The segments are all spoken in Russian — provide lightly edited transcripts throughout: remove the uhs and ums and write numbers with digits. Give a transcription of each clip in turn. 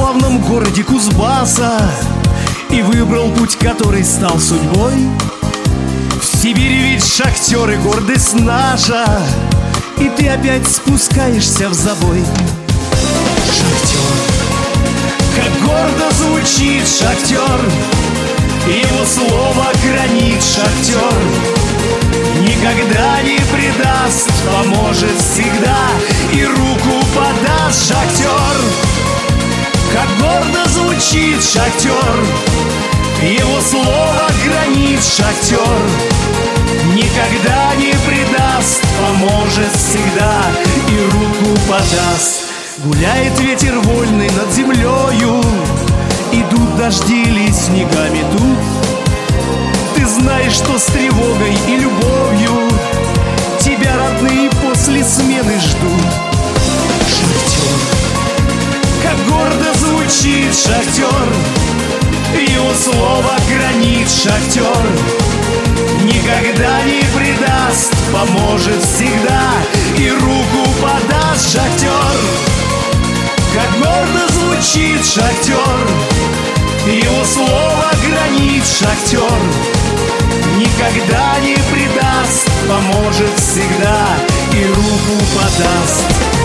славном городе Кузбасса и выбрал путь, который стал судьбой. В Сибири ведь шахтеры, гордость наша, и ты опять спускаешься в забой. Шахтер, как гордо звучит шахтер, его слово гранит шахтер. Никогда не предаст, поможет всегда и руку подаст шахтер. Как гордо звучит шахтер, его слово гранит шахтер. Никогда не предаст, поможет всегда и руку подаст. Гуляет ветер вольный над землею, идут дожди ли снегами тут. Ты знаешь, что с тревогой и любовью тебя родные после смены ждут. Шахтер, как гордо звучит шахтер, его слово гранит шахтер. Никогда не предаст, поможет всегда и руку подаст шахтер. Как гордо звучит шахтер, его слово гранит шахтер. Никогда не предаст, поможет всегда и руку подаст.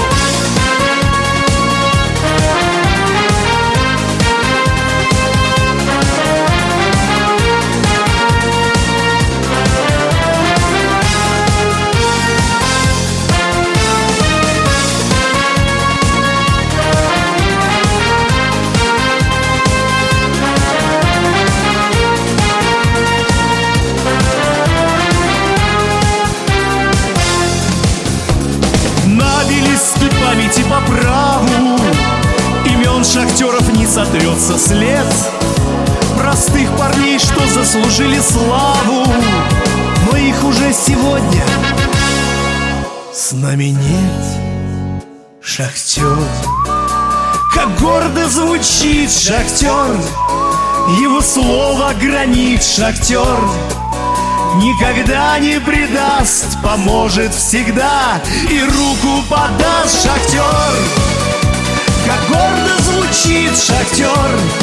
Памяти по праву имен шахтеров не сотрется след. Простых парней, что заслужили славу, но их уже сегодня с нами нет. Шахтер, как гордо звучит шахтер, его слово гранит шахтер. Никогда не предаст, поможет всегда и руку подаст шахтер. Как гордо звучит шахтер,